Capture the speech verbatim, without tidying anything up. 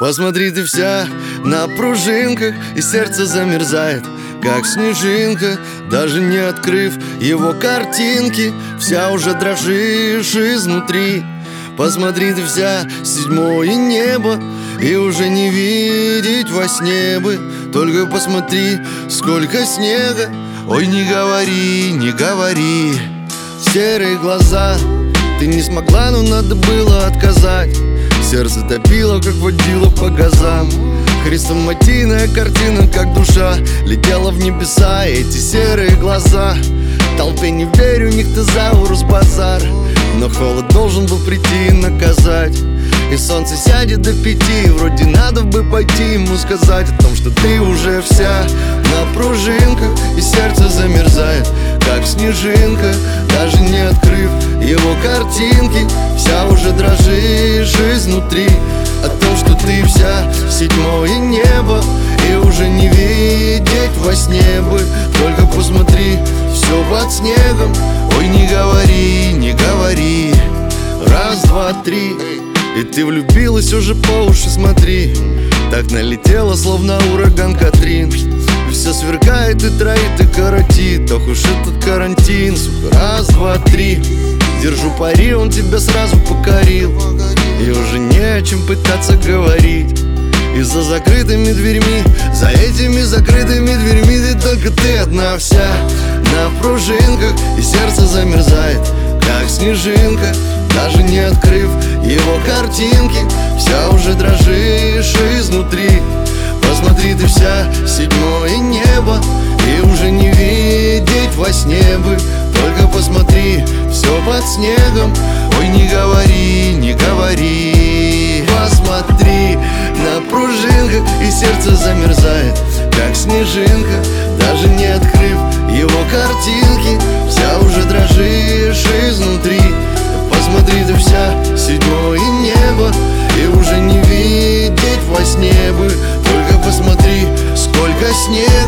Посмотри, ты вся на пружинках, и сердце замерзает, как снежинка. Даже не открыв его картинки, вся уже дрожишь изнутри. Посмотри, ты вся седьмое небо, и уже не видеть во сне бы. Только посмотри, сколько снега. Ой, не говори, не говори. Серые глаза, ты не смогла, но надо было отказать. Сердце топило, как водило по газам. Хрестоматийная картина, как душа летела в небеса. Эти серые глаза, толпе не верю, у них тезаурус базар. Но холод должен был прийти и наказать. И солнце сядет до пяти, вроде надо бы пойти ему сказать о том, что ты уже вся на пружинках, и сердце замерзает, как снежинка. Даже не открыв его картинки, вся уже дрожишь изнутри. О том, что ты вся седьмое небо, и уже не видеть во сне бы. Только посмотри, все под снегом. Ой, не говори, не говори. Раз, два, три, и ты влюбилась уже по уши, смотри. Так налетела, словно ураган Катрин. И все сверкает и троит и коротит. Ох уж этот карантин, сука. Раз, два, три, держу пари, он тебя сразу покорил. И уже не о чем пытаться говорить. И за закрытыми дверьми, за этими закрытыми дверьми, ты только ты одна вся на пружинках, и сердце замерзает, как снежинка. Даже не открыв его картинки, вся уже дрожишь изнутри. Посмотри, ты вся седьмое небо, и уже не видеть во сне бы. Только посмотри, все под снегом. Ой, не говори, не говори. Посмотри, на пружинках, и сердце замерзает, как снежинка. Даже не открыв его картинки, вся уже дрожишь изнутри. Посмотри, ты вся седьмое небо, и уже не видеть во сне бы. Только посмотри, сколько снега.